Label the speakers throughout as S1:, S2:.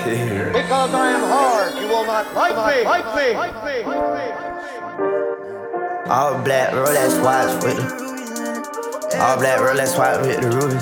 S1: Because I am hard, you will not like me.
S2: All black Rolex watch with the all black Rolex watch with the rubies.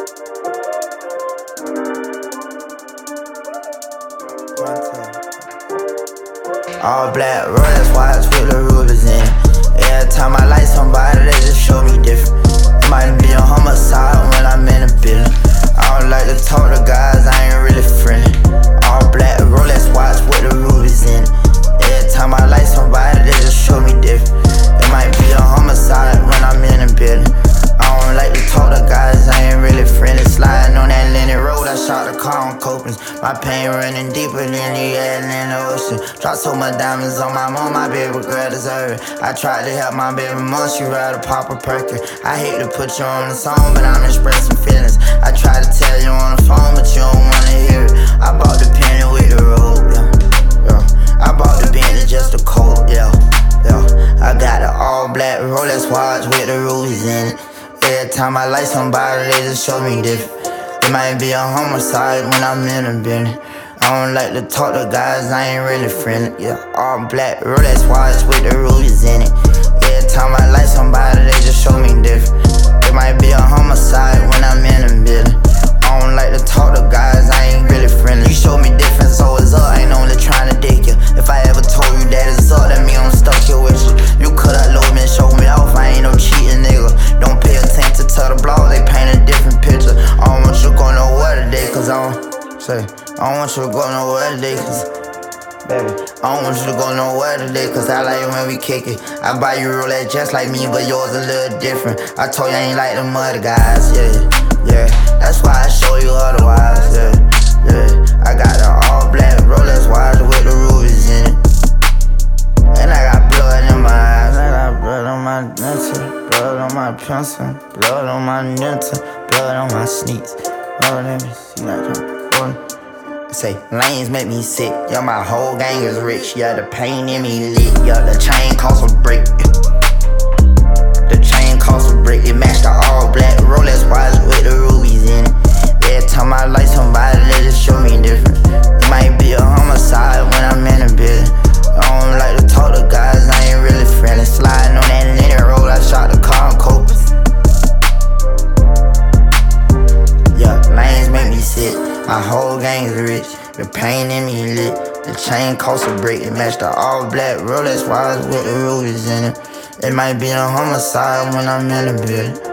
S2: All black Rolex watch with the rubies in it. Every time I like somebody, they just show me different. It might be a homicide when I'm in a building. I don't like to talk to guys, I ain't really friendly. All black Rolex watch with the rubies in it. Every time I like somebody, they just show me different. It might be a homicide when I'm in a building. I don't like to talk to guys, I ain't really friendly. Sliding on that Lenny road, I shot the car on Copens. My pain running deeper than the Atlantic Ocean. Dropped so much diamonds on my mom, my baby girl deserve it. I tried to help my baby mom, she rather pop a perky. I hate to put you on the song, but I'm expressing feelings. I try to tell you on the phone, but you don't wanna hear it. I bought the penny with the road, yeah. I bought the Bentley just a coat, yeah. I got the all black Rolex watch with the rubies in it. Every time I like somebody, they just show me different. It might be a homicide when I'm in a building. I don't like to talk to guys, I ain't really friendly. Yeah, all black Rolex watch with the rubies in it. Every time I like somebody, they just show me different. It might be a homicide when I'm in a building. I don't like to talk to guys, I ain't really friendly. You show me different, so it's up, I ain't only trying to dick you. If I ever told you that it's up, that mean I'm stuck here with you. You could've low me and showed me off, I ain't no cheating nigga. Don't pay attention to the blog, they paint a different picture. I don't want you to go nowhere today, cause I don't want you to go nowhere today, cause baby, I don't want you to go nowhere today, cause I like it when we kick it. I buy you Rolex just like me, but yours a little different. I told you I ain't like them other guys, yeah. That's why I show you otherwise, yeah. I got the all black Rolex watch with the rubies in it. And I got blood in my eyes, I got blood on my dental, blood on my pencil, blood on my dental, blood on my sneaks. Oh, let me see that. Say, lanes make me sick, yeah, my whole gang is rich, yeah, the pain in me lit, yeah, the chain costs a brick. The chain costs a brick, it matched the all black Rolex watch with the rubies in it. Every time I like somebody, they just show me different. It might be a homicide when I'm in a building. I don't like to talk to guys, I ain't really friendly. Sliding on that Lenny road, I shot the car on Copens. Yeah, lanes make me sick, my whole gang is rich. The pain in me lit, the chain costs a brick. It matched the all black Rolex watch with the rubies in it. It might be a homicide when I'm in the building.